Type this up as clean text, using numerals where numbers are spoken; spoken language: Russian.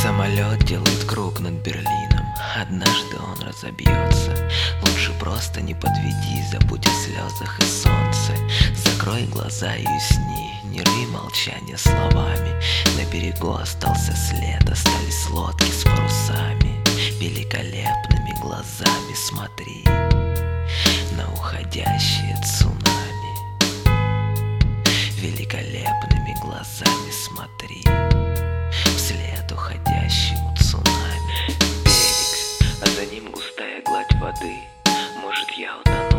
Самолет делает круг над Берлином. Однажды он разобьется. Лучше просто не подведи, забудь о слезах и солнце. Закрой глаза и усни, не рви молчание словами. На берегу остался след, остались лодки с парусами. Великолепными глазами смотри на уходящее цунами. Великолепными глазами смотри вслед уходящему цунами. Берег, а за ним густая гладь воды. Может, я утону.